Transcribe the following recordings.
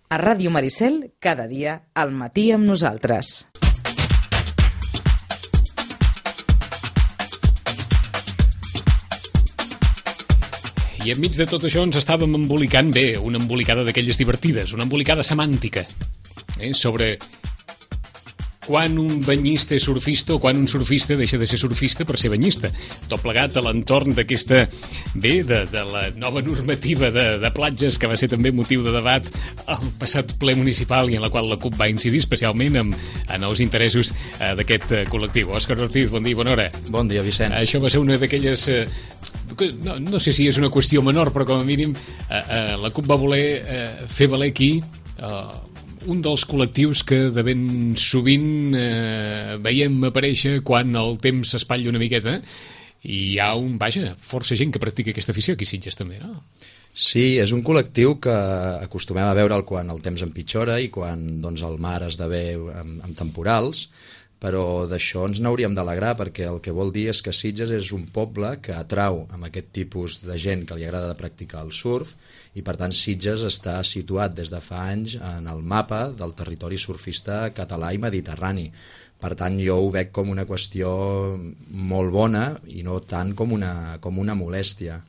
A Ràdio Maricel, cada dia, al matí amb nosaltres. I enmig de tot això ens estàvem embolicant bé, una embolicada d'aquelles divertides, una embolicada semàntica, sobre quan un banyista és surfista o quan un surfista deixa de ser surfista per ser banyista. Tot plegat a l'entorn d'aquesta, de la nova normativa de platges, que va ser també motiu de debat al passat ple municipal i en la qual la CUP va incidir especialment en els interessos d'aquest col·lectiu. Òscar Ortiz, bon dia, bona hora. Bon dia, Vicenç. Això va ser una d'aquelles... No sé si és una qüestió menor, però com a mínim la CUP va voler fer valer aquí un dels col·lectius que de ben sovint veiem aparèixer quan el temps s'espatlla una miqueta, i hi ha força gent que practica aquesta afició aquí a Sitges també, no? Sí, és un col·lectiu que acostumem a veure'l quan el temps empitjora i quan doncs, el mar esdevé amb temporals, però d'això ens n'hauríem d'alegrar, perquè el que vol dir és que Sitges és un poble que atrau amb aquest tipus de gent que li agrada de practicar el surf, i per tant Sitges està situat des de fa anys en el mapa del territori surfista català i mediterrani. Per tant, jo ho veig com una qüestió molt bona i no tant com una molèstia.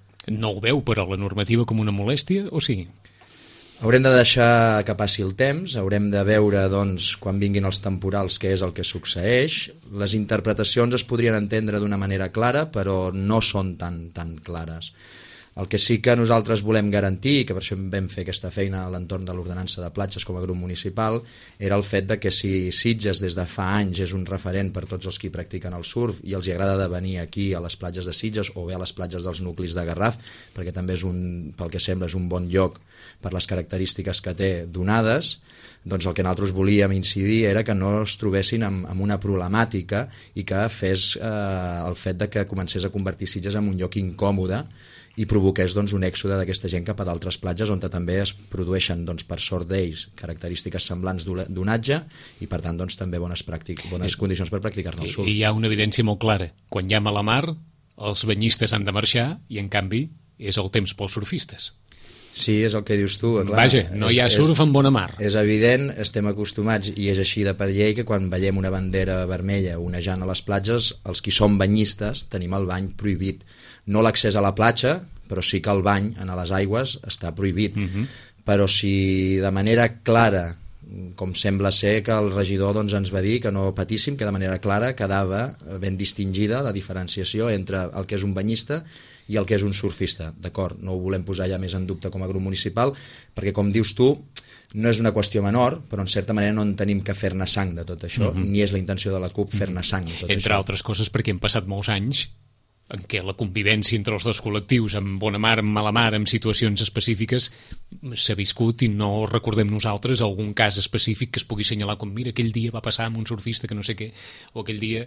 No ho veu, però, la normativa com una molèstia, o sí? Haurem de deixar que passi el temps, haurem de veure doncs, quan vinguin els temporals què és el que succeeix. Les interpretacions es podrien entendre d'una manera clara, però no són tan clares. El que sí que nosaltres volem garantir, que per això vam fer aquesta feina a l'entorn de l'ordenança de platges com a grup municipal, era el fet de que si Sitges des de fa anys és un referent per tots els que practiquen el surf i els hi agrada de venir aquí a les platges de Sitges o bé a les platges dels nuclis de Garraf, perquè també pel que sembla és un bon lloc per les característiques que té donades, doncs el que nosaltres volíem incidir era que no es trobessin amb una problemàtica i que fes el fet de que comencés a convertir Sitges en un lloc incòmode i provoqués doncs, un èxode d'aquesta gent cap a d'altres platges on també es produeixen, doncs, per sort d'ells, característiques semblants d'onatge i per tant doncs, també bones condicions per practicar-ne el surf. I hi ha una evidència molt clara. Quan hi ha mala mar, els banyistes han de marxar i en canvi és el temps pels surfistes. Sí, és el que dius tu. Clar, vaja, no hi ha surf en bona mar. És evident, estem acostumats i és així de per llei que quan veiem una bandera vermella onejant a les platges, els qui som banyistes tenim el bany prohibit. No l'accés a la platja, però sí que el bany en les aigües està prohibit. Però si de manera clara, com sembla ser que el regidor doncs, ens va dir que no patíssim, que de manera clara quedava ben distingida la diferenciació entre el que és un banyista i el que és un surfista. D'acord, no ho volem posar ja més en dubte com a grup municipal, perquè com dius tu, no és una qüestió menor, però en certa manera no en tenim que fer-ne sang de tot això, ni és la intenció de la CUP fer-ne sang de tot això. Entre altres coses perquè hem passat molts anys en què la convivència entre els dos col·lectius, amb bona mar, amb mala mar, amb situacions específiques, s'ha viscut i no recordem nosaltres algun cas específic que es pugui assenyalar com, mira, aquell dia va passar amb un surfista que no sé què, o aquell dia...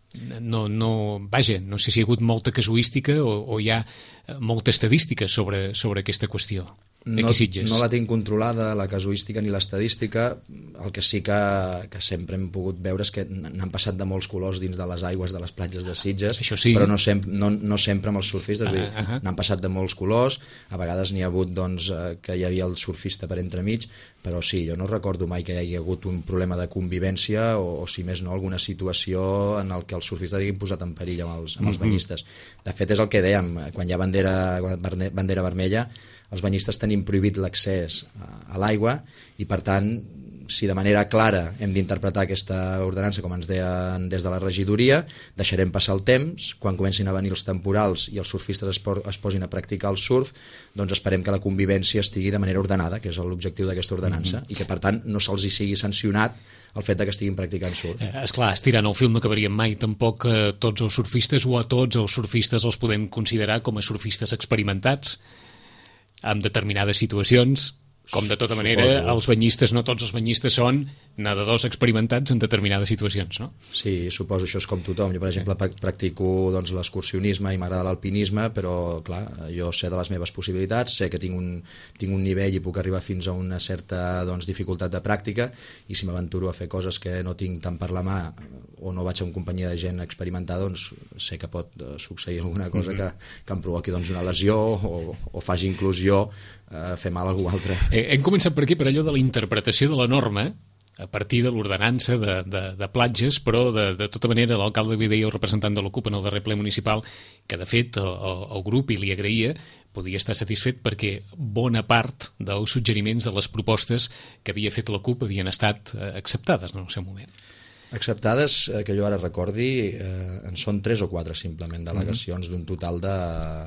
Vaja, no sé si hi ha hagut molta casuística o hi ha molta estadística sobre aquesta qüestió. No la tinc controlada, la casuística ni l'estadística. El que sí que sempre hem pogut veure és que n'han passat de molts colors dins de les aigües de les platges de Sitges, sí. Però no sempre amb els surfistes. N'han passat de molts colors, a vegades n'hi ha hagut doncs, que hi havia el surfista per entremig, però sí, jo no recordo mai que hi hagi hagut un problema de convivència o si més no, alguna situació en el que els surfistes hagin posat en perill amb els banyistes. De fet, és el que dèiem, quan hi ha bandera vermella, els banyistes tenim prohibit l'accés a l'aigua i, per tant, si de manera clara hem d'interpretar aquesta ordenança com ens deien des de la regidoria, deixarem passar el temps, quan comencin a venir els temporals i els surfistes es posin a practicar el surf, doncs esperem que la convivència estigui de manera ordenada, que és l'objectiu d'aquesta ordenança, i que per tant no se'ls hi sigui sancionat el fet que estiguin practicant surf. Esclar, estirant el fil no acabaríem mai tampoc tots els surfistes o a tots els surfistes els podem considerar com a surfistes experimentats en determinades situacions. Com de tota manera, els banyistes, no tots els banyistes són nedadors experimentats en determinades situacions, no? Sí, suposo, això és com tothom. Jo, per exemple, practico doncs, l'excursionisme i m'agrada l'alpinisme, però, clar, jo sé de les meves possibilitats, sé que tinc un nivell i puc arribar fins a una certa doncs, dificultat de pràctica, i si m'aventuro a fer coses que no tinc tant per la mà o no vaig en companyia de gent experimentada, doncs sé que pot succeir alguna cosa que em provoqui doncs, una lesió o faci inclusió fer mal a algú altre. Hem començat per aquí, per allò de la interpretació de la norma, a partir de l'ordenança de platges, però de tota manera l'alcalde li deia, el representant de l'OCUP en el darrer ple municipal, que de fet el grup, i li agraïa, podia estar satisfet perquè bona part dels suggeriments de les propostes que havia fet la CUP havien estat acceptades en el seu moment. Acceptades, que jo ara recordi, en són 3 o 4 simplement delegacions d'un total de...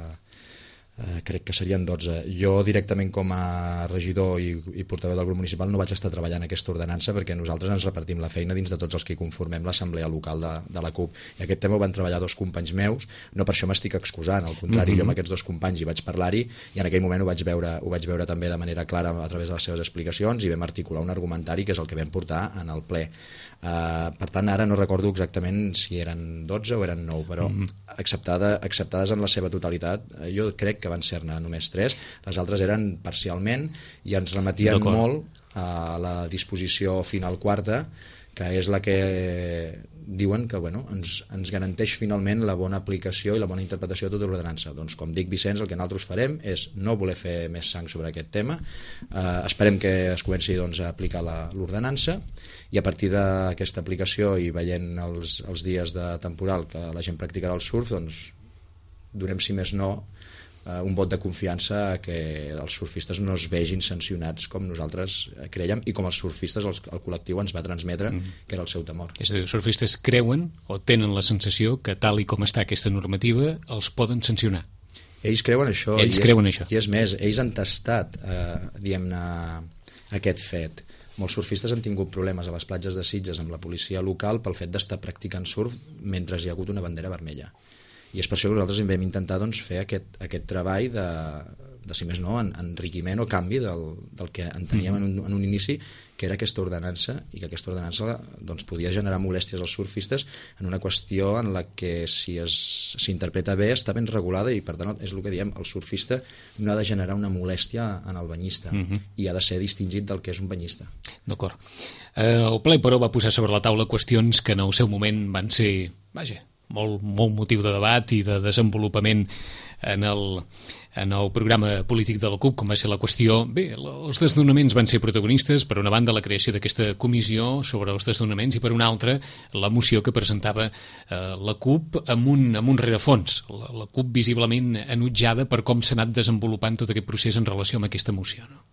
crec que serien 12. Jo directament com a regidor i portaveu del grup municipal no vaig estar treballant aquesta ordenança perquè nosaltres ens repartim la feina dins de tots els que conformem l'assemblea local de la CUP, i aquest tema ho van treballar 2 companys meus, no per això m'estic excusant, al contrari, jo amb aquests 2 companys hi vaig parlar-hi i en aquell moment ho vaig veure també de manera clara a través de les seves explicacions i vam articular un argumentari que és el que vam portar en el ple. Per tant, ara no recordo exactament si eren 12 o eren 9, però acceptades en la seva totalitat, jo crec que van ser-ne només 3, les altres eren parcialment i ens remetien molt a la disposició final quarta, que és la que diuen que ens garanteix finalment la bona aplicació i la bona interpretació de tota l'ordenança. Doncs, com dic, Vicenç, el que nosaltres farem és no voler fer més sang sobre aquest tema, esperem que es comenci a aplicar l'ordenança i a partir d'aquesta aplicació i veient els dies de temporal que la gent practicarà el surf, doncs donem, si més no, un vot de confiança que els surfistes no es vegin sancionats com nosaltres creiem i com els surfistes, el col·lectiu ens va transmetre que era el seu temor. És a dir, els surfistes creuen o tenen la sensació que tal i com està aquesta normativa els poden sancionar. Ells creuen això. I és més, ells han tastat diguem-ne aquest fet. Molts surfistes han tingut problemes a les platges de Sitges amb la policia local pel fet d'estar practicant surf mentre hi ha hagut una bandera vermella. I és per això que nosaltres vam intentar fer aquest treball de si més no, enriquiment o canvi del que enteníem en un inici, que era aquesta ordenança, i que aquesta ordenança podia generar molèsties als surfistes en una qüestió en la que si s'interpreta bé està ben regulada i per tant és el que diem, el surfista no ha de generar una molèstia en el banyista i ha de ser distingit del que és un banyista. D'acord. El ple, però, va posar sobre la taula qüestions que en el seu moment van ser, molt motiu de debat i de desenvolupament en el programa polític de la CUP, com va ser la qüestió... Bé, els desnonaments van ser protagonistes, per una banda la creació d'aquesta comissió sobre els desnonaments i per una altra la moció que presentava la CUP amb un rerefons. La CUP visiblement enutjada per com s'ha anat desenvolupant tot aquest procés en relació amb aquesta moció, no?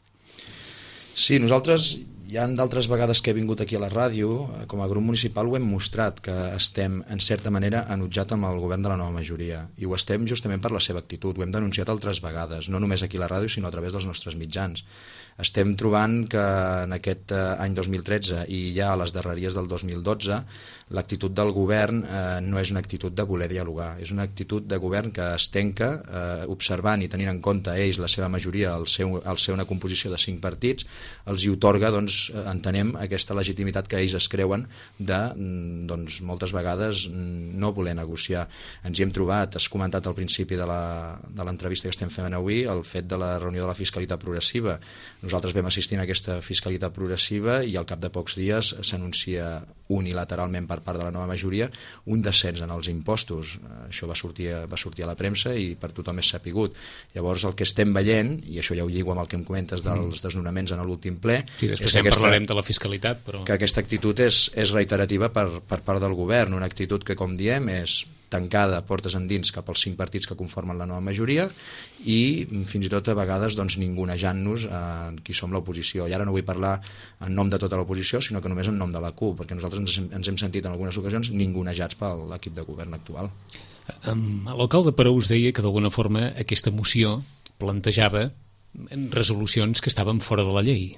Sí, nosaltres... Hi ha d'altres vegades que he vingut aquí a la ràdio, com a grup municipal ho hem mostrat, que estem, en certa manera, enutjat amb el govern de la nova majoria. I ho estem justament per la seva actitud. Ho hem denunciat altres vegades, no només aquí a la ràdio, sinó a través dels nostres mitjans. Estem trobant que en aquest any 2013 i ja a les darreries del 2012 l'actitud del govern no és una actitud de voler dialogar, és una actitud de govern que es tanca observant i tenint en compte ells, la seva majoria, al ser una composició de 5 partits, els hi otorga, entenem, aquesta legitimitat que ells es creuen de, moltes vegades, no voler negociar. Ens hi hem trobat, has comentat al principi de l'entrevista que estem fent avui, el fet de la reunió de la fiscalitat progressiva. Nosaltres vam assistir a aquesta fiscalitat progressiva i al cap de pocs dies s'anuncia unilateralment per part de la nova majoria un descens en els impostos. Això va sortir a la premsa i per tothom és sapigut. Llavors el que estem veient, i això ja ho lligo amb el que em comentes dels desnonaments en l'últim ple, sí, després ja parlarem de la fiscalitat, però... que aquesta actitud és reiterativa per part del govern, una actitud que, com diem, és tancada portes endins cap als 5 partits que conformen la nova majoria i fins i tot a vegades ningunejant-nos qui som l'oposició. I ara no vull parlar en nom de tota l'oposició, sinó que només en nom de la CUP, perquè nosaltres ens hem sentit en algunes ocasions ningunejats per l'equip de govern actual. L'alcalde Peró us deia que d'alguna forma aquesta moció plantejava resolucions que estaven fora de la llei.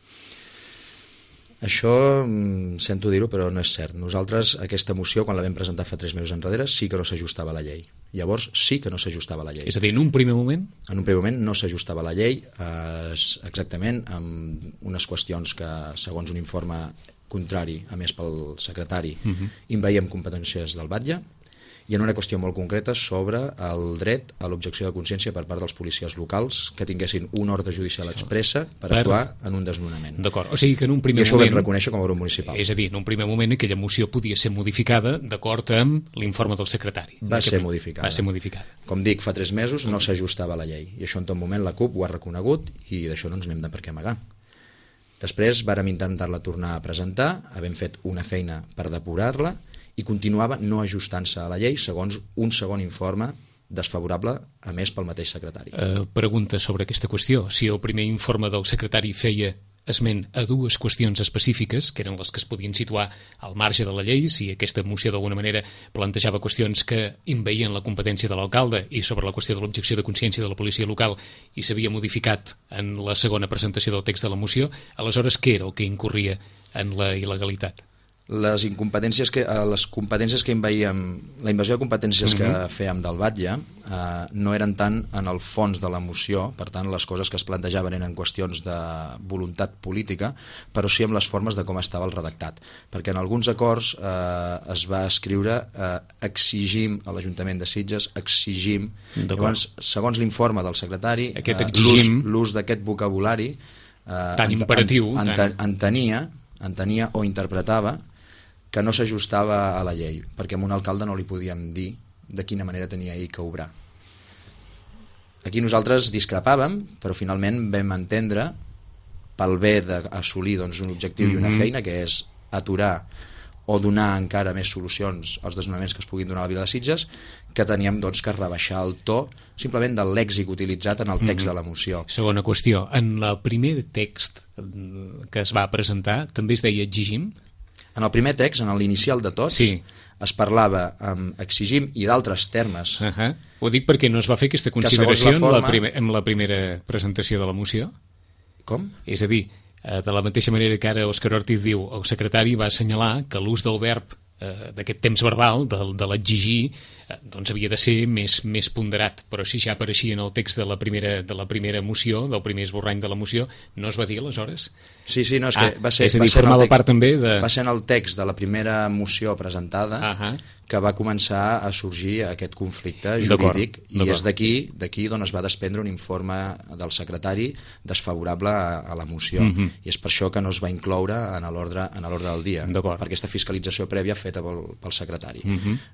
Això sento dir-ho, però no és cert. Nosaltres, aquesta moció, quan la vam presentar fa 3 mesos enrere, sí que no s'ajustava a la llei. Llavors sí que no s'ajustava a la llei. És a dir, en un primer moment? En un primer moment no s'ajustava a la llei, exactament amb unes qüestions que, segons un informe contrari, a més pel secretari, envaïem competències del Batlle, i en una qüestió molt concreta sobre el dret a l'objecció de consciència per part dels policies locals que tinguessin una ordre judicial expressa per actuar en un desnonament. D'acord, o sigui que en un primer I això moment... ho vam reconèixer com a grup municipal. És a dir, en un primer moment aquella moció podia ser modificada d'acord amb l'informe del secretari. Va ser modificada. Com dic, fa 3 mesos no s'ajustava a la llei, i això en tot moment la CUP ho ha reconegut i d'això no ens n'hem de per què amagar. Després vàrem intentar-la tornar a presentar, havent fet una feina per depurar-la, i continuava no ajustant-se a la llei segons un segon informe desfavorable, a més pel mateix secretari. Pregunta sobre aquesta qüestió. Si el primer informe del secretari feia esment a 2 qüestions específiques, que eren les que es podien situar al marge de la llei, si aquesta moció d'alguna manera plantejava qüestions que envaïen la competència de l'alcalde i sobre la qüestió de l'objecció de consciència de la policia local i s'havia modificat en la segona presentació del text de la moció, aleshores què era el que incorria en la il·legalitat? Les competències que envaíem, la invasió de competències que fèiem del batlle no eren tant en el fons de la moció, per tant les coses que es plantejaven eren qüestions de voluntat política, però sí amb les formes de com estava el redactat, perquè en alguns acords es va escriure exigim a l'Ajuntament de Sitges, exigim. Llavors, segons l'informe del secretari, l'ús d'aquest vocabulari tan imperatiu entenia o interpretava que no s'ajustava a la llei, perquè a un alcalde no li podíem dir de quina manera tenia ell que obrar. Aquí nosaltres discrepàvem, però finalment vam entendre, pel bé d'assolir un objectiu i una feina, que és aturar o donar encara més solucions als desnonaments que es puguin donar a la vila de Sitges, que teníem que rebaixar el to simplement del lèxic utilitzat en el text de la moció. Segona qüestió, en el primer text que es va presentar també es deia exigim? En el primer text, en l'inicial de tots, es parlava amb exigim i d'altres termes. Ho dic perquè no es va fer aquesta consideració en la primera presentació de la moció? Com? És a dir, de la mateixa manera que ara Òscar Ortiz diu, el secretari va assenyalar que l'ús del verb d'aquest temps verbal, de l'exigir, doncs havia de ser més ponderat, però si ja apareixia en el text de la primera moció, del primer esborrany de la moció, no es va dir aleshores? Sí, no, és que va ser... És a dir, formava part també de... Va ser en el text de la primera moció presentada que va començar a sorgir aquest conflicte jurídic, i és d'aquí d'on es va desprendre un informe del secretari desfavorable a la moció, i és per això que no es va incloure en l'ordre del dia, per aquesta fiscalització prèvia feta pel secretari.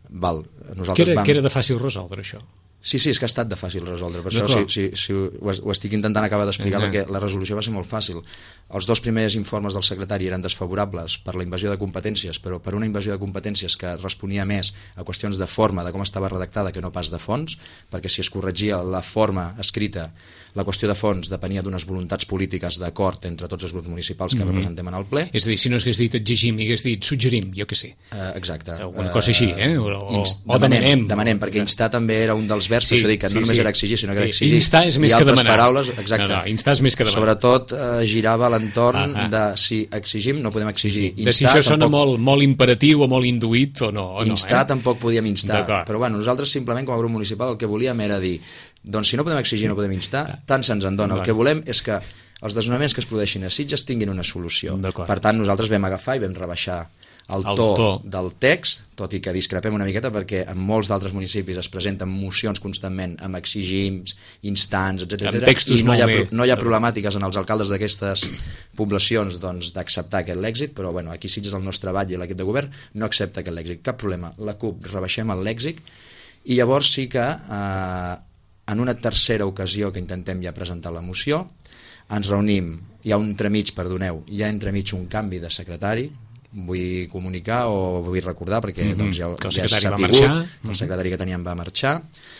Que era de fàcil resoldre, això? Sí, és que ha estat de fàcil resoldre, per això ho estic intentant acabar d'explicar, perquè la resolució va ser molt fàcil. Els 2 primers informes del secretari eren desfavorables per la invasió de competències, però per una invasió de competències que responia més a qüestions de forma, de com estava redactada, que no pas de fons, perquè si es corregia la forma escrita, la qüestió de fons depenia d'unes voluntats polítiques d'acord entre tots els grups municipals que representem en el ple. És a dir, si no hagués dit exigim i hagués dit suggerim, jo què sé. Exacte. Una cosa així, o demanem. Demanem, perquè instar també era un dels verbs, per això dic que no només era exigir, sinó que era exigir. Instar és més que demanar. Paraules, exacte. No, instar és més que demanar. Sobretot girava a l'entorn de si exigim no podem exigir. De si això sona molt imperatiu o molt induït o no. Instar tampoc podíem instar, però bueno, nosaltres simplement com a grup municipal el que volíem era dir, doncs si no podem exigir no podem instar, tant se'ns en dona. El que volem és que els desnonaments que es produeixin a Sitges tinguin una solució. Per tant, nosaltres vam agafar i vam rebaixar el to del text, tot i que discrepem una miqueta perquè en molts d'altres municipis es presenten mocions constantment amb exigims, instants, etc. I no hi ha problemàtiques en els alcaldes d'aquestes poblacions d'acceptar aquest lèxic, però bueno, aquí Sitges el nostre batlle i l'equip de govern no accepta aquest lèxic, cap problema. La CUP rebaixem el lèxic i llavors sí que en una tercera ocasió que intentem ja presentar la moció ens reunim, hi ha entremig un canvi de secretari, vull comunicar o vull recordar perquè ja és sapigut, el secretari que teníem va marxar,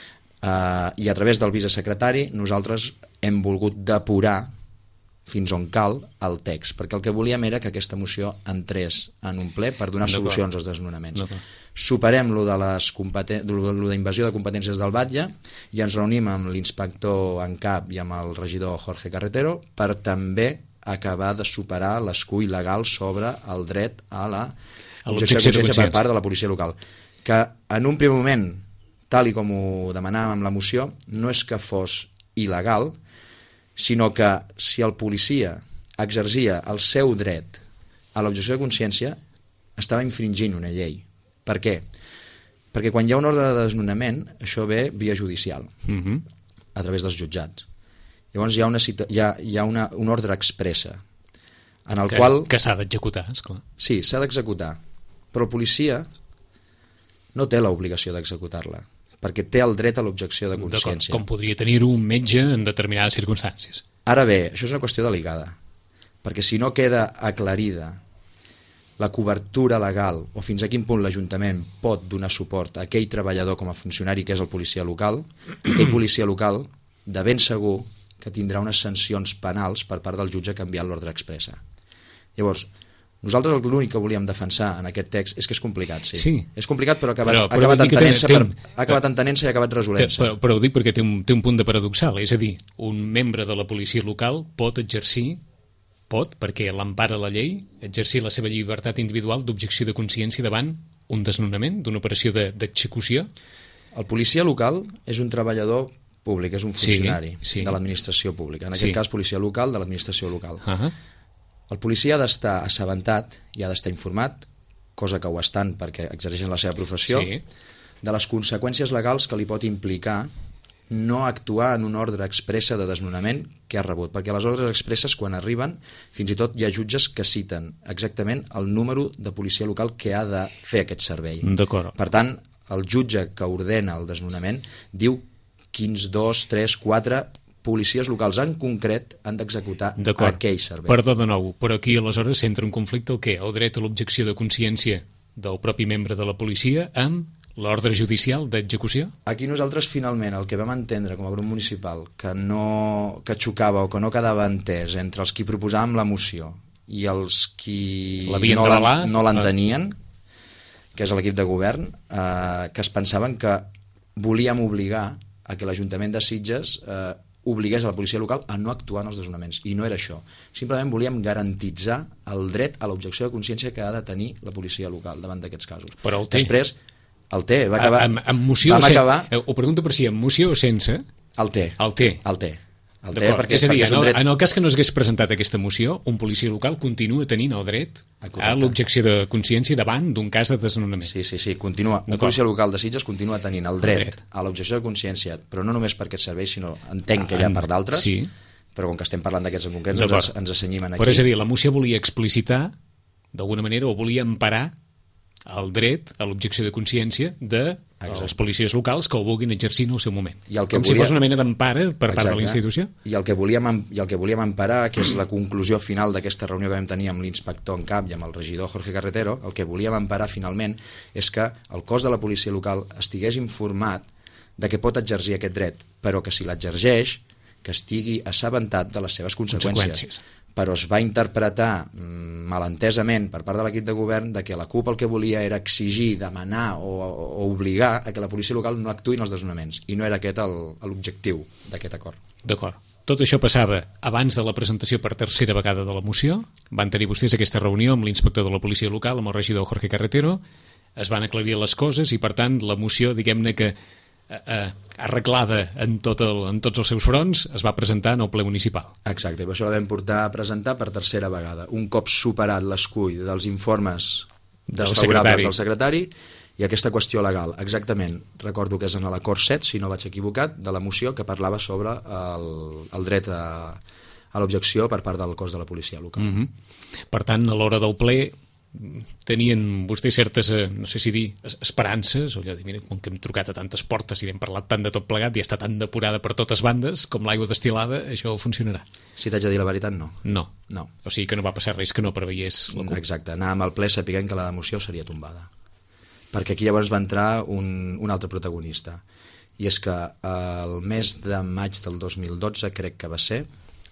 i a través del vicesecretari nosaltres hem volgut depurar fins on cal el text, perquè el que volíem era que aquesta moció entrés en un ple per donar solucions als desnonaments. Superem lo d'invasió de competències del batlle i ens reunim amb l'inspector en cap i amb el regidor Jorge Carretero per també acabar de superar l'escull legal sobre el dret a l'objecció de consciència per part de la policia local, que en un primer moment, tal i com ho demanàvem amb la moció, no és que fos il·legal, sinó que si el policia exercia el seu dret a l'objecció de consciència estava infringint una llei. Per què? Perquè quan hi ha un ordre de desnonament, això ve via judicial, a través dels jutjats. Llavors hi ha un ordre expressa, en el qual... Que s'ha d'executar, esclar. Sí, s'ha d'executar, però el policia no té l'obligació d'executar-la, perquè té el dret a l'objecció de consciència. Com podria tenir-ho un metge en determinades circumstàncies. Ara bé, això és una qüestió delicada, perquè si no queda aclarida la cobertura legal o fins a quin punt l'Ajuntament pot donar suport a aquell treballador com a funcionari que és el policia local, aquell policia local de ben segur que tindrà unes sancions penals per part del jutge que ha enviat l'ordre expressa. Llavors, nosaltres l'únic que volíem defensar en aquest text és que és complicat, sí. És complicat, però ha acabat entenent-se i ha acabat resolent-se. Però ho dic perquè té un punt de paradoxal, és a dir, un membre de la policia local pot, perquè l'empara la llei, exercir la seva llibertat individual d'objecció de consciència davant un desnonament, d'una operació d'execució? El policia local és un treballador públic, és un funcionari de l'administració pública, en aquest cas policia local de l'administració local. El policia ha d'estar assabentat i ha d'estar informat, cosa que ho estan perquè exerceixen la seva professió, de les conseqüències legals que li pot implicar no actuar en una ordre expressa de desnonament que ha rebut, perquè les ordres expresses quan arriben, fins i tot hi ha jutges que citen exactament el número de policia local que ha de fer aquest servei. Per tant, el jutge que ordena el desnonament diu quins 2, 3, 4 policies locals en concret han d'executar aquell servei. Perdó de nou, però aquí aleshores s'entra un conflicte el què? El dret a l'objecció de consciència del propi membre de la policia amb l'ordre judicial d'execució? Aquí nosaltres finalment el que vam entendre com a grup municipal que xocava o que no quedava entès entre els qui proposàvem la moció i els qui no l'entenien, que és l'equip de govern, que es pensaven que volíem obligar a que l'Ajuntament de Sitges obligués a la policia local a no actuar en els desnonaments, i no era això. Simplement volíem garantitzar el dret a l'objecció de consciència que ha de tenir la policia local davant d'aquests casos. Però el té. Després, el té, va acabar... Amb moció ho pregunto per si amb moció o sense? El té. Perquè és a dir, en el cas que no s'hagués presentat aquesta moció, un policia local continua tenint el dret a l'objecció de consciència davant d'un cas de desnonament. Sí, continua. Un policia local de Sitges continua tenint el dret a l'objecció de consciència, però no només per aquest servei, sinó entenc que hi ha per d'altres, però com que estem parlant d'aquests en concret, ens assenyim aquí. Però és a dir, la moció volia explicitar, d'alguna manera, o volia emparar el dret a l'objecció de consciència dels policies locals que ho vulguin exercir en el seu moment. Si fos una mena d'empara per part de la institució. I el que volíem emparar, que és la conclusió final d'aquesta reunió que vam tenir amb l'inspector en cap i amb el regidor Jorge Carretero, el que volíem emparar finalment és que el cos de la policia local estigués informat de que pot exercir aquest dret, però que si l'exergeix, que estigui assabentat de les seves conseqüències. Però es va interpretar malentesament per part de l'equip de govern de que la CUP el que volia era exigir, demanar o obligar a que la policia local no actuï en els desnonaments, i no era aquest l'objectiu d'aquest acord. D'acord. Tot això passava abans de la presentació per tercera vegada de la moció. Van tenir vostès aquesta reunió amb l'inspector de la policia local, amb el regidor Jorge Carretero, es van aclarir les coses i, per tant, la moció, diguem-ne que arreglada en tots els seus fronts, es va presentar en el ple municipal. Exacte, per això la vam portar a presentar per tercera vegada. Un cop superat l'escull dels informes desfavorables del secretari i aquesta qüestió legal. Exactament, recordo que és en l'acord 7, si no vaig equivocat, de la moció que parlava sobre el dret a l'objecció per part del cos de la policia local. Per tant, a l'hora del ple tenien vostès certes, no sé si dir, esperances, o allò de, mira, com que hem trucat a tantes portes i hem parlat tant de tot plegat i està tan depurada per totes bandes com l'aigua destil·lada, això funcionarà. Si t'haig de dir la veritat, no. No. O sigui que no va passar res que no preveiés la CUP. Exacte, anàvem al ple sapiguent que la moció seria tombada. Perquè aquí llavors va entrar un altre protagonista. I és que el mes de maig del 2012, crec que va ser,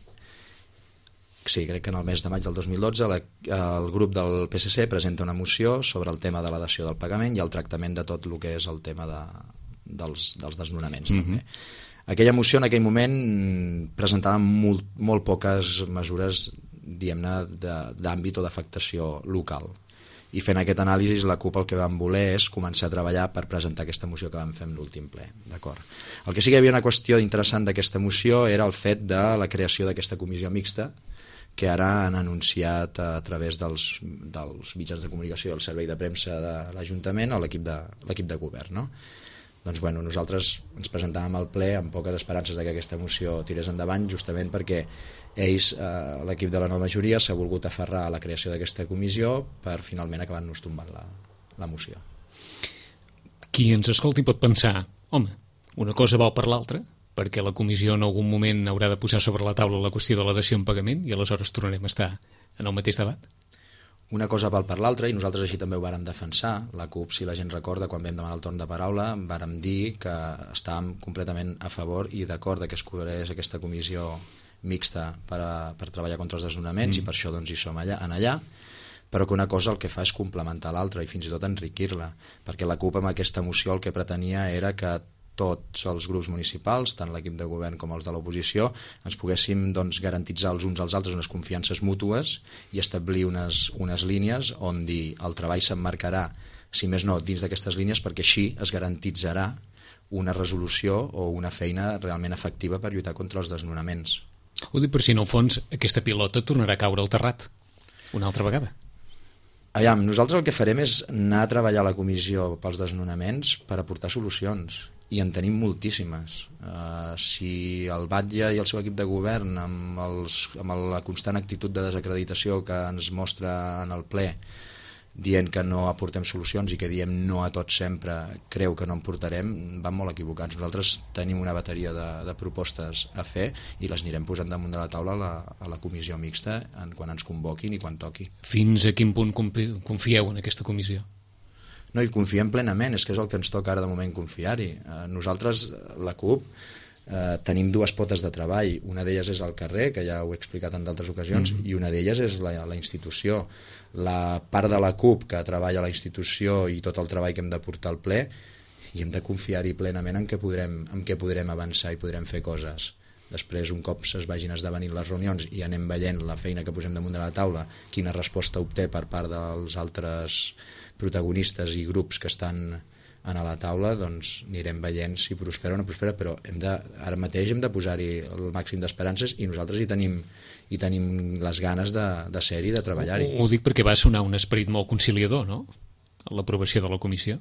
crec que en el mes de maig del 2012 el grup del PSC presenta una moció sobre el tema de la dació del pagament i el tractament de tot el que és el tema dels desnonaments. També. Aquella moció en aquell moment presentava molt poques mesures, diguem-ne, d'àmbit o d'afectació local. I fent aquest anàlisi, la CUP el que vam voler és començar a treballar per presentar aquesta moció que vam fer en l'últim ple. D'acord. El que sí que hi havia una qüestió interessant d'aquesta moció era el fet de la creació d'aquesta comissió mixta que ara han anunciat a través dels mitjans de comunicació, el servei de premsa de l'Ajuntament o l'equip de govern, no? Doncs bueno, nosaltres ens presentàvem al ple amb poques esperances de que aquesta moció tirés endavant, justament perquè ells, l'equip de la nova majoria, s'ha volgut aferrar a la creació d'aquesta comissió per finalment acabar-nos tombant la moció. Qui ens escolti pot pensar, home, una cosa val per l'altra, perquè la comissió en algun moment haurà de posar sobre la taula la qüestió de la dació en pagament i aleshores tornarem a estar en el mateix debat? Una cosa val per l'altra, i nosaltres així també ho vàrem defensar. La CUP, si la gent recorda, quan vam demanar el torn de paraula, vàrem dir que estàvem completament a favor i d'acord que es cobrés aquesta comissió mixta per treballar contra els desnonaments, i per això doncs, hi som allà, però que una cosa el que fa és complementar l'altra i fins i tot enriquir-la, perquè la CUP amb aquesta moció el que pretenia era que tots els grups municipals, tant l'equip de govern com els de l'oposició, ens poguéssim doncs, garantitzar els uns als altres unes confiances mútues i establir unes línies on dir el treball s'emmarcarà, si més no, dins d'aquestes línies, perquè així es garantitzarà una resolució o una feina realment efectiva per lluitar contra els desnonaments. Ho dic per si en el fons aquesta pilota tornarà a caure al terrat una altra vegada. Aviam, nosaltres el que farem és anar a treballar a la comissió pels desnonaments per aportar solucions, i en tenim moltíssimes. Si el Batlle i el seu equip de govern, amb la constant actitud de desacreditació que ens mostra en el ple, dient que no aportem solucions i que diem no a tot sempre, creu que no en portarem, van molt equivocats. Nosaltres tenim una bateria de propostes a fer i les anirem posant damunt de la taula a la comissió mixta quan ens convoquin i quan toqui. Fins a quin punt confieu en aquesta comissió? No, hi confiem plenament, és que és el que ens toca ara de moment confiar-hi. Nosaltres, la CUP, tenim dues potes de treball. Una d'elles és al carrer, que ja ho he explicat en d'altres ocasions, i una d'elles és la institució. La part de la CUP que treballa a la institució i tot el treball que hem de portar al ple, i hem de confiar-hi plenament en què podrem avançar i podrem fer coses. Després, un cop es vagin esdevenint les reunions i anem veient la feina que posem damunt de la taula, quina resposta obté per part dels altres protagonistes i grups que estan a la taula, doncs anirem veient si prospera o no prospera, però ara mateix hem de posar-hi el màxim d'esperances i nosaltres hi tenim les ganes de ser-hi, de treballar-hi. Ho dic perquè va sonar un esperit molt conciliador, no?, l'aprovació de la comissió.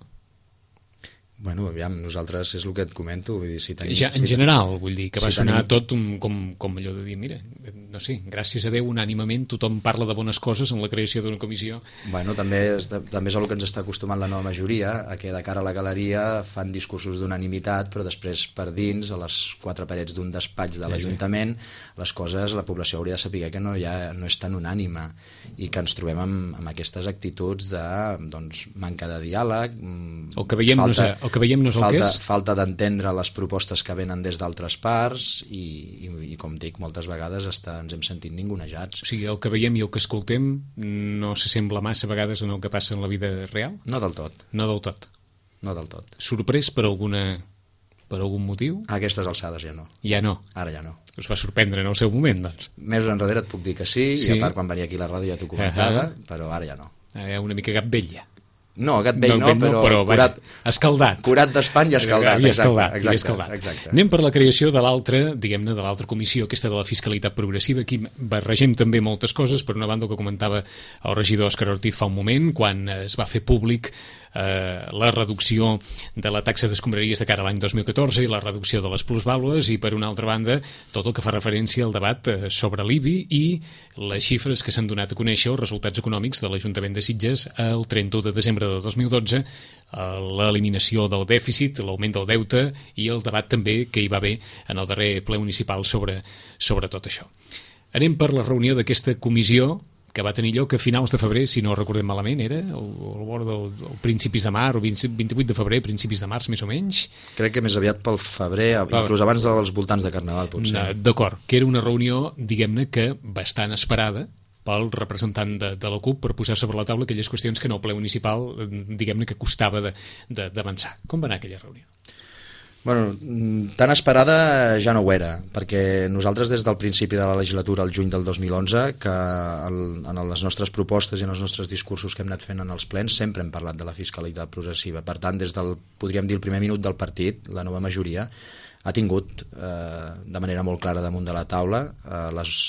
Bueno, aviam, nosaltres és el que et comento. Vull dir, en general, vull dir, que va sonar tot com allò de dir, mira, no sé, gràcies a Déu, unànimament, tothom parla de bones coses en la creació d'una comissió. Bueno, també és el que ens està acostumant la nova majoria, a que de cara a la galeria fan discursos d'unanimitat, però després per dins, a les quatre parets d'un despatx de l'Ajuntament, les coses, la població hauria de saber que no és tan unànime i que ens trobem amb aquestes actituds de manca de diàleg, el que veiem no és el que és. Falta d'entendre les propostes que venen des d'altres parts i com dic, moltes vegades ens hem sentit ningunejats. O sigui, el que veiem i el que escoltem no s'assembla massa a vegades en el que passa en la vida real? No del tot. No del tot. No del tot. Sorprès per algun motiu? A aquestes alçades ja no. Ja no? Ara ja no. Us va sorprendre en el seu moment, doncs? Mesos enrere et puc dir que sí, i a part quan venia aquí a la ràdio ja t'ho comentava, però ara ja no. Una mica gat vell ja. No, gat vell no, però escaldat. Curat d'espany i escaldat. Exacte. Anem per la creació de l'altra comissió, aquesta de la fiscalitat progressiva. Aquí barregem també moltes coses. Per una banda, el que comentava el regidor Òscar Ortiz fa un moment, quan es va fer públic la reducció de la taxa d'escombraries de cara a l'any 2014 i la reducció de les plusvàlues, i per una altra banda tot el que fa referència al debat sobre l'IBI i les xifres que s'han donat a conèixer, els resultats econòmics de l'Ajuntament de Sitges el 31 de desembre de 2012, l'eliminació del dèficit, l'augment del deute i el debat també que hi va haver en el darrer ple municipal sobre tot això. Anem per la reunió d'aquesta comissió que va tenir lloc a finals de febrer, si no recordem malament, era al vora del principis de març, o 28 de febrer, principis de març, més o menys. Crec que més aviat pel febrer, inclús abans dels voltants de Carnaval, potser. D'acord, que era una reunió, diguem-ne, que bastant esperada pel representant de la CUP per posar sobre la taula aquelles qüestions que en el ple municipal, diguem-ne, que costava d'avançar. Com va anar aquella reunió? Bueno, tan esperada ja no ho era, perquè nosaltres des del principi de la legislatura, al juny del 2011, que en les nostres propostes i en els nostres discursos que hem anat fent en els plens sempre hem parlat de la fiscalitat progressiva. Per tant, des del, podríem dir, el primer minut del partit, la nova majoria ha tingut de manera molt clara damunt de la taula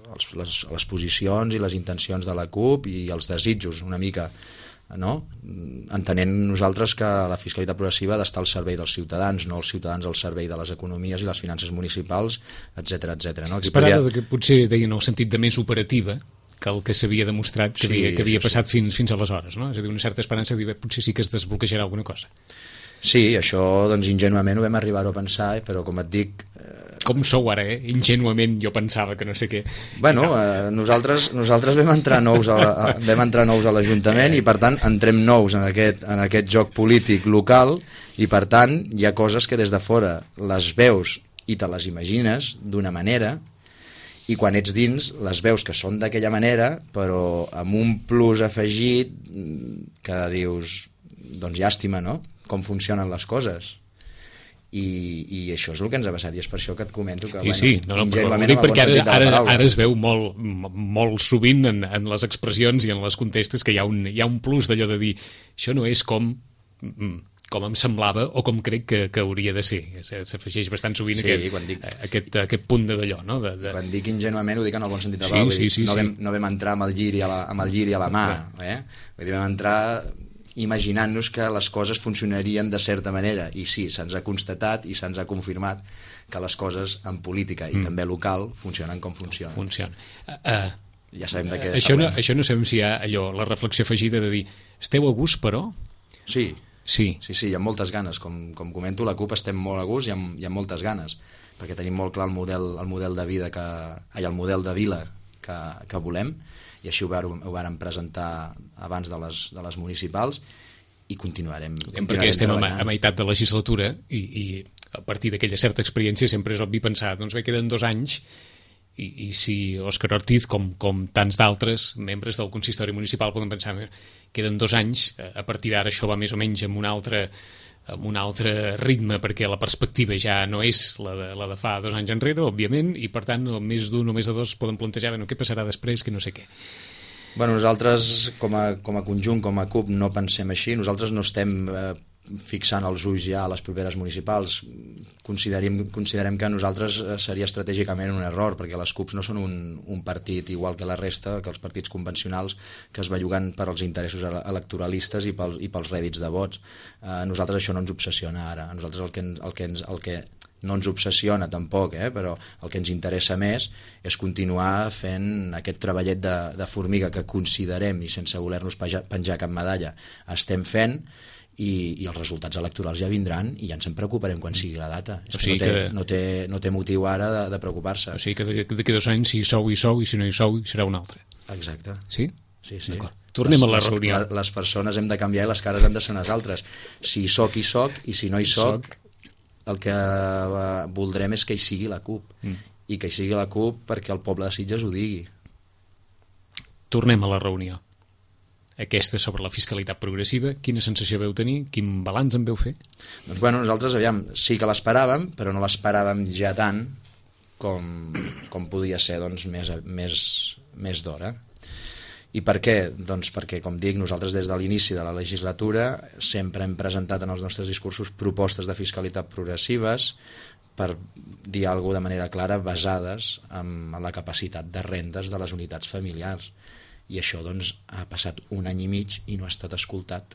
les posicions i les intencions de la CUP i els desitjos una mica, no? Entenent nosaltres que la fiscalitat progressiva ha d'estar al servei dels ciutadans, no els ciutadans al servei de les economies i les finances municipals, etc etc. No? Es parlava que potser deien el sentit de més operativa que el que s'havia demostrat que havia passat fins aleshores, no? És a dir, una certa esperança de dir, potser sí que es desbloquejarà alguna cosa. Sí, això doncs ingenuament ho vam arribar a pensar, però com et dic... Com sou ara, Ingenuament jo pensava que no sé què... Bueno, nosaltres vam entrar nous a l'Ajuntament i per tant entrem nous en aquest joc polític local i per tant hi ha coses que des de fora les veus i te les imagines d'una manera i quan ets dins les veus que són d'aquella manera però amb un plus afegit que dius, doncs llàstima, no? Com funcionen les coses. I això és el que ens ha passat i és per això que et comento que sí, ingenuament ho dic perquè ara es veu molt sovint en les expressions i en les contestes que hi ha un plus d'allò de dir això no és com em semblava o com crec que hauria de ser. S'afegeix bastant sovint aquest punt d'allò, no? Quan dic ingenuament ho dic en el bon sentit de la paraula. No vam entrar amb el lliri a la mà, vull dir, vam entrar imaginant-nos que les coses funcionarien de certa manera i sí, se'ns ha constatat i se'ns ha confirmat que les coses en política i també local funcionen com funcionen. Ja sabem de què parlem. Això no sabem si hi ha allò, la reflexió afegida de dir, esteu a gust però? Sí, hi ha moltes ganes, com comento, la CUP estem molt a gust i hi ha moltes ganes perquè tenim molt clar el model de vida el model de vila que volem i així ho vàrem presentar abans de les municipals i continuarem perquè estem a meitat de legislatura i a partir d'aquella certa experiència sempre és obvi pensar, doncs bé, queden 2 anys i si Òscar Ortiz com tants d'altres membres del consistori municipal poden pensar, queden 2 anys, a partir d'ara això va més o menys amb un altre ritme perquè la perspectiva ja no és la de fa 2 anys enrere, òbviament, i per tant més d'un o més de 2 poden plantejar què passarà després, que no sé què. Bueno, nosaltres com a conjunt, com a CUP no pensem així, nosaltres no estem fixant els ulls ja a les properes municipals, considerem que nosaltres seria estratègicament un error perquè les CUPs no són un partit igual que la resta, que els partits convencionals que es belluguen per als interessos electoralistes i pels rèdits de vots. Nosaltres això no ens obsessiona ara, a nosaltres el que no ens obsessiona tampoc, però el que ens interessa més és continuar fent aquest treballet de formiga que considerem i sense voler-nos penjar cap medalla estem fent i els resultats electorals ja vindran i ja ens en preocuparem quan sigui la data. No té motiu ara de preocupar-se. O sigui que d'aquí 2 anys si hi sou i si no hi sou serà un altre. Exacte. Sí? Sí. Tornem a la reunió. Les persones hem de canviar i les cares han de ser unes altres. Si hi soc, i si no hi soc, el que voldrem és que hi sigui la CUP. I que hi sigui la CUP perquè el poble de Sitges ho digui. Tornem a la reunió. Aquesta sobre la fiscalitat progressiva, quina sensació veu tenir? Quin balanç en veu fer? Doncs bueno, nosaltres, sí que l'esperàvem, però no l'esperàvem ja tant com podia ser doncs, més d'hora. I per què? Doncs perquè, com dic, nosaltres des de l'inici de la legislatura sempre hem presentat en els nostres discursos propostes de fiscalitat progressives per dir alguna cosa de manera clara basades en la capacitat de rendes de les unitats familiars. I això doncs ha passat 1 any i mig i no ha estat escoltat.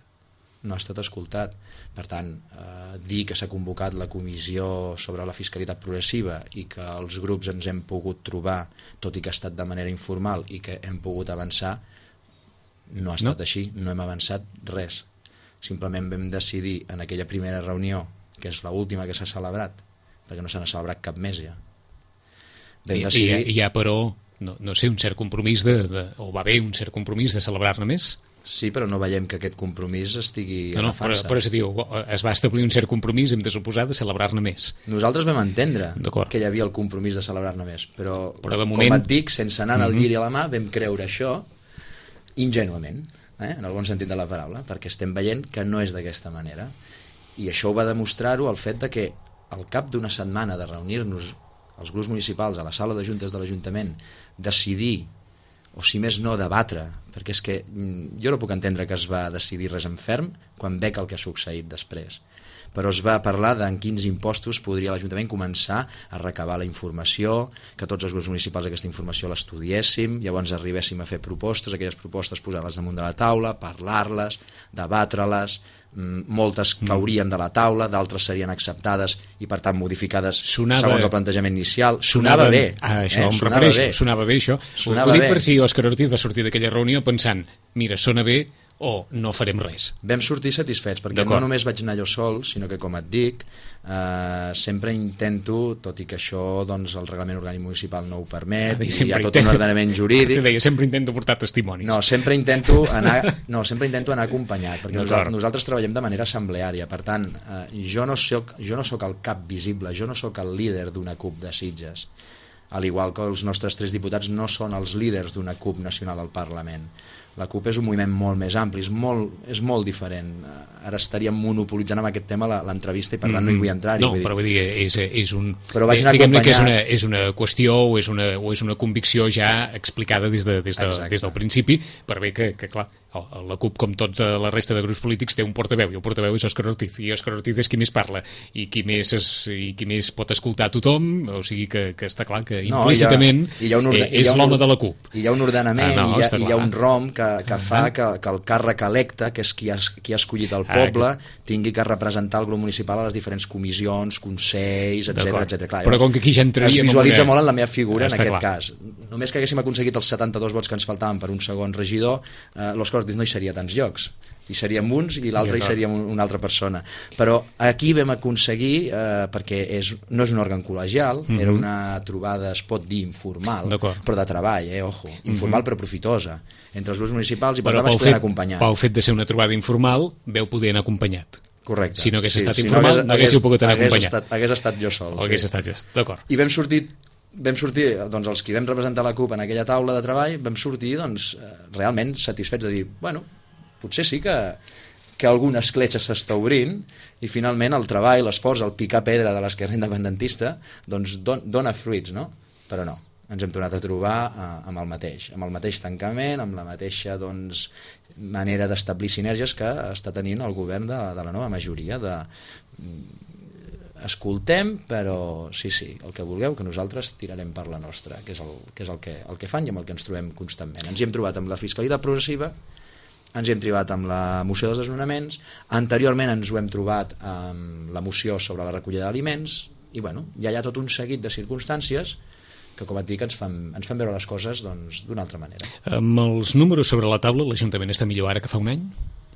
Per tant, dir que s'ha convocat la comissió sobre la fiscalitat progressiva i que els grups ens hem pogut trobar, tot i que ha estat de manera informal i que hem pogut avançar, no ha estat així, no hem avançat res. Simplement vam decidir en aquella primera reunió, que és l'última que s'ha celebrat, perquè no se n'ha celebrat cap més ja. Hi ha, però, no sé, un cert compromís o va haver un cert compromís de celebrar-ne més? Sí, però no veiem que aquest compromís estigui agafant-se. Però és a dir, es va establir un cert compromís, hem de suposar, de celebrar-ne més. Nosaltres vam entendre que hi havia el compromís de celebrar-ne més, però de moment... com et dic, sense anar al lliri a la mà, vam creure això ingènuament, en el bon sentit de la paraula, perquè estem veient que no és d'aquesta manera. I això ho va demostrar-ho el fet de que al cap d'una setmana de reunir-nos els grups municipals a la sala de juntes de l'Ajuntament, decidir, o si més no debatre, perquè és que jo no puc entendre que es va decidir res en ferm quan veig el que ha succeït després, però es va parlar de en quins impostos podria l'Ajuntament començar a recabar la informació, que tots els grups municipals aquesta informació l'estudiéssim, llavors arribéssim a fer propostes, aquelles propostes posar-les damunt de la taula, parlar-les, debatre-les, moltes caurien de la taula, d'altres serien acceptades i per tant modificades segons el plantejament inicial. Sonava bé. Això em refereixo, sonava bé això. Ho dic per si Òscar Ortiz va sortir d'aquella reunió pensant, mira, sona bé o no farem res. Vam sortir satisfets, perquè no només vaig anar jo sol, sinó que, com et dic, sempre intento, tot i que això doncs, el reglament orgànic municipal no ho permet, i hi ha tot un ordenament jurídic. Sempre intento portar testimonis. No, sempre intento anar acompanyat, perquè nosaltres treballem de manera assembleària, per tant, jo no soc el cap visible, jo no soc el líder d'una CUP de Sitges, al igual que els nostres 3 diputats no són els líders d'una CUP nacional al Parlament. La CUP és un moviment molt més ampli, és molt diferent. Ara estaríem monopolitzant amb aquest tema l'entrevista i per tant no hi vull entrar-hi. No, però vull dir, és una qüestió o és una convicció ja explicada des del principi, per bé que clar, la CUP, com tota la resta de grups polítics, té un portaveu, i el portaveu és Òscar Ortiz, i Òscar Ortiz és qui més parla, i qui més pot escoltar a tothom, o sigui que està clar que implícitament és l'home de la CUP. I hi ha un ordenament, i hi ha un ROM que fa que el càrrec electe, que és qui ha escollit el poble, tingui que representar el grup municipal a les diferents comissions, consells, etc. Però com que aquí ja entraríem... Es visualitza molt en la meva figura en aquest cas. Només que haguéssim aconseguit els 72 vots que ens faltaven per un segon regidor, l'Òscar Ortiz no hi seria tants llocs. Hi seríem uns i l'altre hi seria una altra persona. Però aquí vam aconseguir, perquè no és un òrgan col·legial, era una trobada, es pot dir, informal, però de treball, ojo, informal però profitosa, entre els grups municipals, i per tant vaig poder acompanyar. Pel fet de ser una trobada informal, veu poder anar acompanyat. Correcte. Si no hagués estat informal, no haguéssiu pogut anar acompanyat. Hagués estat jo sol. D'acord. I vam sortir, doncs, els que vam representar la CUP en aquella taula de treball, vam sortir doncs, realment satisfets de dir, bueno, potser sí que alguna escletxa s'està obrint i finalment el treball, l'esforç, el picar pedra de l'esquerra independentista doncs dona fruits, no? Però no, ens hem tornat a trobar amb el mateix tancament, amb la mateixa doncs, manera d'establir sinergies que està tenint el govern de la nova majoria escoltem, però sí, el que vulgueu, que nosaltres tirarem per la nostra, que és el que fan i amb el que ens trobem constantment. Ens hi hem trobat amb la fiscalitat progressiva, ens hi hem trobat amb la moció dels desnonaments, anteriorment ens ho hem trobat amb la moció sobre la recollida d'aliments, i bueno, ja hi ha tot un seguit de circumstàncies que, com et dic, ens fan veure les coses doncs, d'una altra manera. Amb els números sobre la taula, l'Ajuntament està millor ara que fa un any?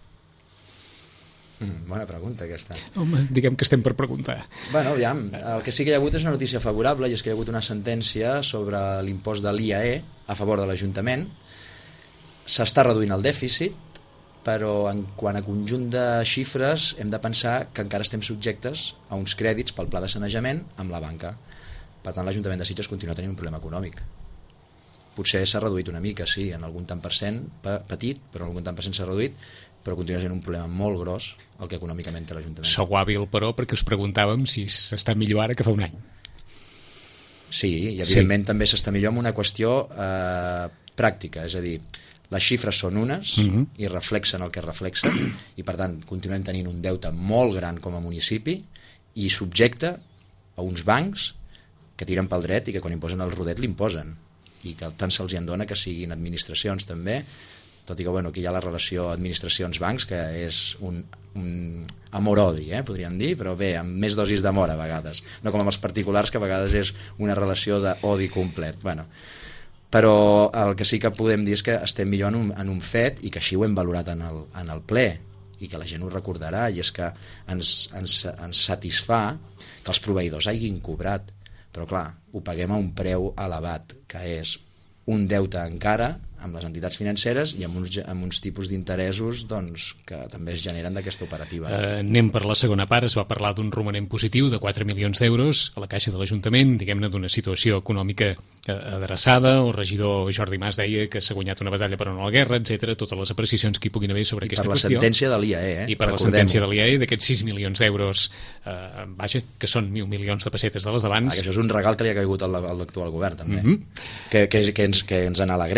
Bona pregunta, aquesta. Home, diguem que estem per preguntar. Bueno, aviam, el que sí que hi ha hagut és una notícia favorable, i és que hi ha hagut una sentència sobre l'impost de l'IAE a favor de l'Ajuntament. S'està reduint el dèficit, però quant a conjunt de xifres hem de pensar que encara estem subjectes a uns crèdits pel pla de sanejament amb la banca. Per tant, l'Ajuntament de Sitges continua tenint un problema econòmic. Potser s'ha reduït una mica, sí, en algun tant per cent, petit, però en algun tant per cent s'ha reduït, però continua sent un problema molt gros el que econòmicament té l'Ajuntament. Sou hàbil, però, perquè us preguntàvem si s'està millor ara que fa un any. Sí, i evidentment també s'està millor amb una qüestió pràctica, és a dir, les xifres són unes i reflexen el que reflexen, i per tant continuem tenint un deute molt gran com a municipi i subjecte a uns bancs que tiren pel dret i que quan imposen el rodet l'imposen, i que tant se'ls en dona que siguin administracions també, tot i que aquí hi ha la relació administracions-bancs, que és un amor-odi, podríem dir, però bé, amb més dosis d'amor a vegades, no com amb els particulars, que a vegades és una relació d'odi complet. Però el que sí que podem dir és que estem millor en un fet, i que així ho hem valorat en el ple, i que la gent ho recordarà, i és que ens satisfà que els proveïdors hagin cobrat, però clar, ho paguem a un preu elevat, que és un deute encara amb les entitats financeres i amb uns tipus d'interessos doncs, que també es generen d'aquesta operativa. Anem per la segona part. Es va parlar d'un romanent positiu de 4 milions d'euros a la caixa de l'Ajuntament, diguem-ne d'una situació econòmica adreçada. El regidor Jordi Mas deia que s'ha guanyat una batalla per no a la guerra, etc. Totes les apreciacions que hi puguin haver sobre aquesta qüestió. I per la sentència de l'IAE. I per la sentència de l'IAE, d'aquests 6 milions d'euros, que són 1.000 milions de pessetes de les d'abans. Això és un regal que li ha caigut a l'actual govern, també. Que ens n'alegrem,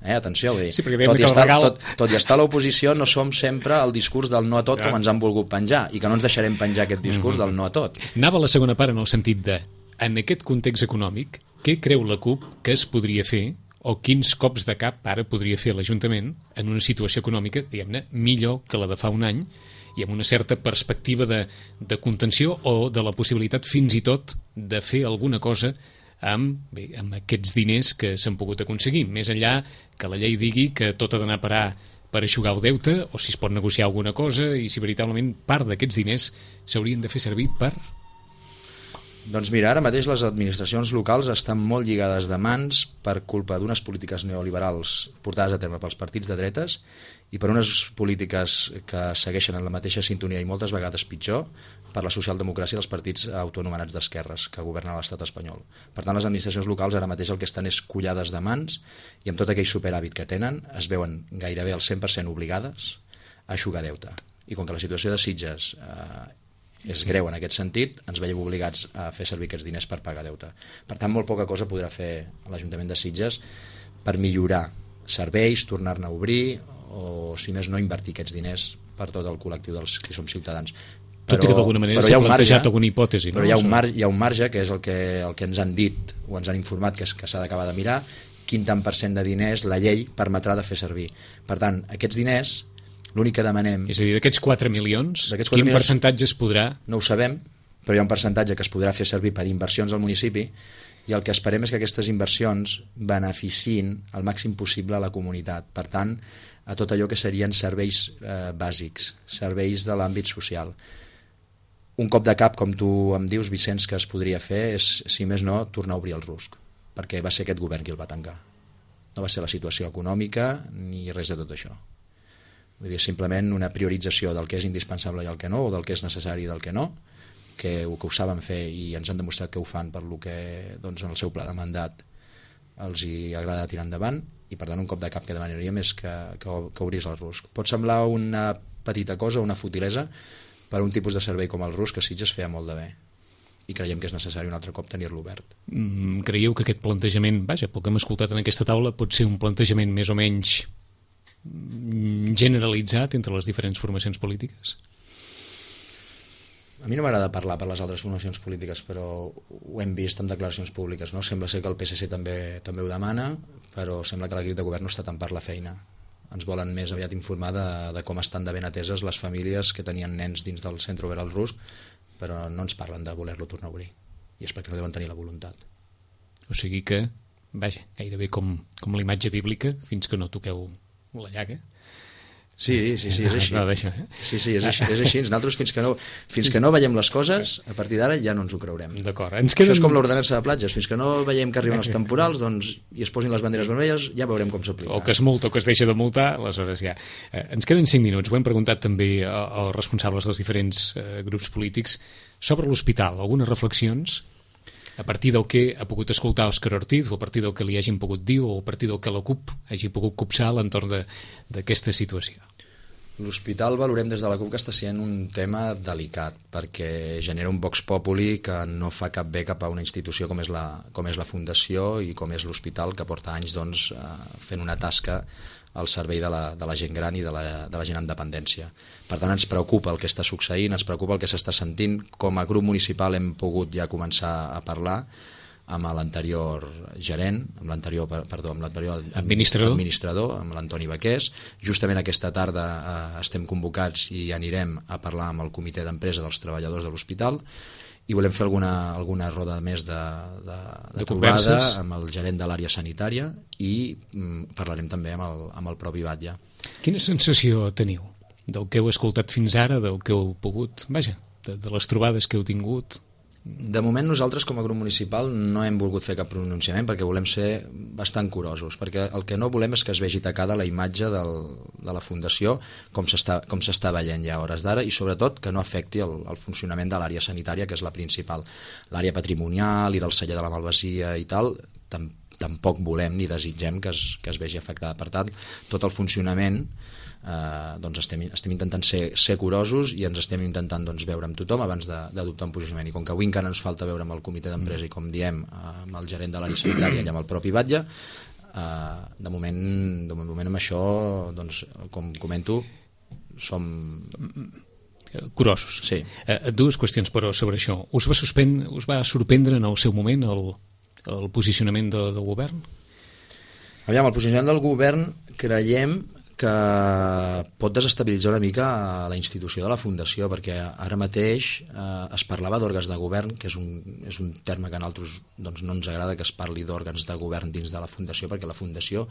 Atenció, vull dir, sí, tot i estar a l'oposició no som sempre el discurs del no a tot com ens han volgut penjar, i que no ens deixarem penjar aquest discurs del no a tot. Anava a la segona part en el sentit de, en aquest context econòmic, què creu la CUP que es podria fer o quins cops de cap ara podria fer l'Ajuntament en una situació econòmica, diguem-ne, millor que la de fa un any i amb una certa perspectiva de contenció o de la possibilitat fins i tot de fer alguna cosa amb aquests diners que s'han pogut aconseguir, més enllà que la llei digui que tot ha d'anar a parar per eixugar el deute o si es pot negociar alguna cosa i si veritablement part d'aquests diners s'haurien de fer servir per... Doncs mira, ara mateix les administracions locals estan molt lligades de mans per culpa d'unes polítiques neoliberals portades a terme pels partits de dretes i per unes polítiques que segueixen en la mateixa sintonia i moltes vegades pitjor per la socialdemocràcia dels partits autoanomenats d'esquerres que governen a l'estat espanyol. Per tant, les administracions locals ara mateix el que estan és collades de mans i amb tot aquell superàvit que tenen es veuen gairebé al 100% obligades a eixugar deute. I com que la situació de Sitges és greu en aquest sentit, ens veiem obligats a fer servir aquests diners per pagar deute. Per tant, molt poca cosa podrà fer l'Ajuntament de Sitges per millorar serveis, tornar-ne a obrir o, si més no, invertir aquests diners per tot el col·lectiu dels que som ciutadans. Tot i que d'alguna manera s'ha plantejat alguna hipòtesi. Però hi ha un marge, que és el que ens han dit o ens han informat que s'ha d'acabar de mirar, quin tant % de diners la llei permetrà de fer servir. Per tant, aquests diners, l'únic que demanem... És a dir, d'aquests 4 milions, quin percentatge es podrà... No ho sabem, però hi ha un percentatge que es podrà fer servir per inversions al municipi i el que esperem és que aquestes inversions beneficiïn al màxim possible a la comunitat. Per tant, a tot allò que serien serveis bàsics, serveis de l'àmbit social. Un cop de cap, com tu em dius, Vicenç, que es podria fer és, si més no, tornar a obrir el RUSC, perquè va ser aquest govern qui el va tancar. No va ser la situació econòmica ni res de tot això. Vull dir, simplement una priorització del que és indispensable i el que no, o del que és necessari i del que no, que ho saben fer i ens han demostrat que ho fan per lo que doncs, en el seu pla de mandat els hi agrada tirar endavant, i per tant un cop de cap que demanaríem és que obrís el RUSC. Pot semblar una petita cosa, una futilesa, per un tipus de servei com el RUSC que Sitges feia molt de bé, i creiem que és necessari un altre cop tenir-lo obert. Creieu que aquest plantejament, vaja, pel que hem escoltat en aquesta taula, pot ser un plantejament més o menys generalitzat entre les diferents formacions polítiques? A mi no m'agrada parlar per les altres formacions polítiques, però ho hem vist en declaracions públiques, no? Sembla ser que el PSC també ho demana, però sembla que l'equip de govern no està tant per la feina. Ens volen més aviat informar de com estan de ben ateses les famílies que tenien nens dins del centre obert al RUSC, però no ens parlen de voler-lo tornar a obrir, i és perquè no deuen tenir la voluntat. O sigui que, vaja, gairebé com la imatge bíblica, fins que no toqueu la llaga. Sí, és així. No, deixa. Sí, és així. Nosaltres fins que no veiem les coses, a partir d'ara ja no ens ho creurem. D'acord. Això és com l'ordenança de platges. Fins que no veiem que arriben els temporals i es posin les banderes vermelles, ja veurem com s'aplica. O que es multa o que es deixa de multar, aleshores ja. Ens queden 5 minuts. Ho hem preguntat també als responsables dels diferents grups polítics sobre l'hospital. Algunes reflexions a partir del que ha pogut escoltar Òscar Ortiz, o a partir del que li hagin pogut dir, o a partir del que la CUP hagi pogut copsar a l'entorn d'aquesta situació. L'hospital valorem des de la CUP que està sent un tema delicat, perquè genera un vox populi que no fa cap bé cap a una institució com és la Fundació i com és l'hospital, que porta anys doncs, fent una tasca al servei de la gent gran i de la gent amb dependència. Per tant, ens preocupa el que està succeint, ens preocupa el que s'està sentint. Com a grup municipal hem pogut ja començar a parlar amb l'anterior gerent, amb l'anterior administrador, amb l'Antoni Baqués. Justament aquesta tarda estem convocats i anirem a parlar amb el comitè d'empresa dels treballadors de l'hospital i volem fer alguna roda més de trobada amb el gerent de l'àrea sanitària i parlarem també amb el propi Batlle. Quina sensació teniu del que heu escoltat fins ara, del que heu pogut, vaja, de les trobades que heu tingut? De moment nosaltres com a grup municipal no hem volgut fer cap pronunciament perquè volem ser bastant curosos, perquè el que no volem és que es vegi tacada la imatge de la Fundació com s'està veient ja a hores d'ara, i sobretot que no afecti el funcionament de l'àrea sanitària, que és la principal. L'àrea patrimonial i del celler de la Malvasia i tal, tampoc volem ni desitgem que es vegi afectada. Per tant, tot el funcionament doncs estem intentant ser curosos i ens estem intentant veure amb tothom abans d'adoptar un posicionament, i com que avui encara ens falta veure amb el comitè d'empresa i, com diem, amb el gerent de l'àrea sanitària i amb el propi Batlle, de moment amb això, doncs, com comento, som curosos. Sí. Dues qüestions, però, sobre això. Us va sorprendre en el seu moment el posicionament del govern? Aviam, el posicionament del govern creiem que pot desestabilitzar una mica la institució de la Fundació, perquè ara mateix es parlava d'òrgans de govern, que és un terme que a nosaltres doncs, no ens agrada que es parli d'òrgans de govern dins de la Fundació, perquè la Fundació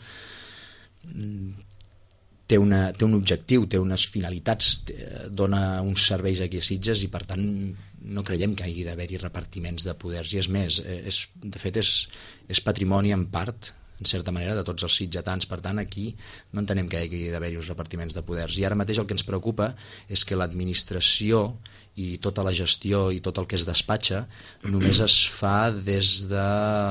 té un objectiu, té unes finalitats, dona uns serveis aquí a Sitges i per tant no creiem que hagi d'haver-hi repartiments de poders, i és més, de fet és patrimoni en part, en certa manera, de tots els sitgetans. Per tant, aquí no entenem que hi hagi d'haver-hi uns repartiments de poders. I ara mateix el que ens preocupa és que l'administració i tota la gestió i tot el que es despatxa només es fa des de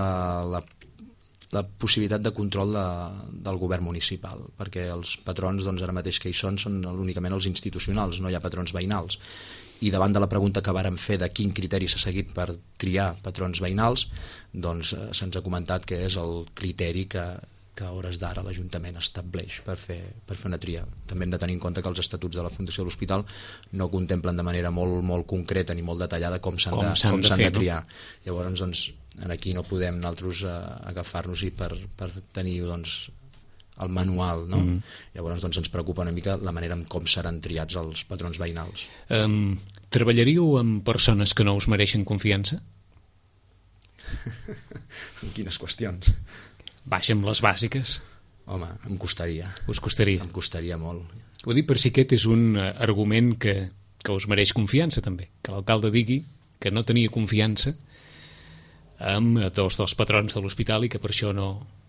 la possibilitat de control del govern municipal, perquè els patrons doncs, ara mateix que hi són únicament els institucionals, no hi ha patrons veïnals. I davant de la pregunta que vàrem fer de quin criteri s'ha seguit per triar patrons veïnals, doncs se'ns ha comentat que és el criteri que a hores d'ara l'Ajuntament estableix per fer una tria. També hem de tenir en compte que els estatuts de la Fundació de l'Hospital no contemplen de manera molt concreta ni molt detallada com s'han de triar. No? Llavors, doncs, aquí no podem nosaltres agafar-nos-hi per tenir doncs, el manual, no? Llavors doncs, ens preocupa una mica la manera en com seran triats els patrons veïnals. Treballaríeu amb persones que no us mereixen confiança? En quines qüestions? Baixem les bàsiques. Home, em costaria. Us costaria? Em costaria molt. Ho dic per si aquest és un argument que us mereix confiança, també. Que l'alcalde digui que no tenia confiança amb dos dels patrons de l'hospital i que per això no...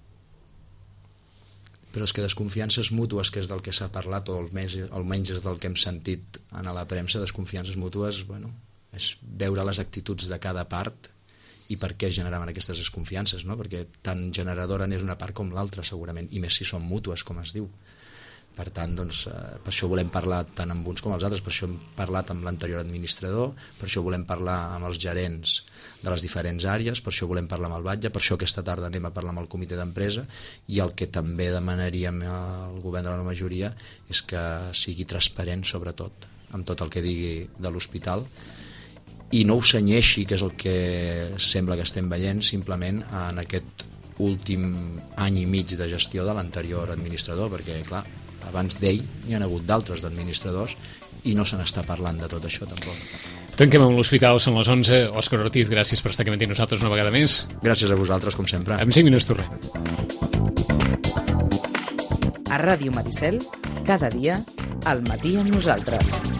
Però és que desconfiances mútues, que és del que s'ha parlat, o almenys és del que hem sentit a la premsa, desconfiances mútues, bueno, és veure les actituds de cada part i per què es generaven aquestes desconfiances, no? Perquè tan generadora n'és una part com l'altra, segurament, i més si són mútues, com es diu. Per tant, doncs, per això volem parlar tant amb uns com els altres, per això hem parlat amb l'anterior administrador, per això volem parlar amb els gerents de les diferents àrees, per això volem parlar amb el batlle, per això aquesta tarda anem a parlar amb el comitè d'empresa, i el que també demanaríem al govern de la majoria és que sigui transparent, sobretot, amb tot el que digui de l'hospital, i no ho senyeixi, que és el que sembla que estem veient, simplement en aquest últim any i mig de gestió de l'anterior administrador, perquè, clar, abans d'ell n'hi ha hagut d'altres d'administradors i no se n'està parlant de tot això tampoc. Tanquem amb l'hospital, són les 11. Òscar Ortiz, gràcies per estar aquí amb nosaltres una vegada més. Gràcies a vosaltres, com sempre. En 5 minuts tornem. A Ràdio Maricel, cada dia, al matí amb nosaltres.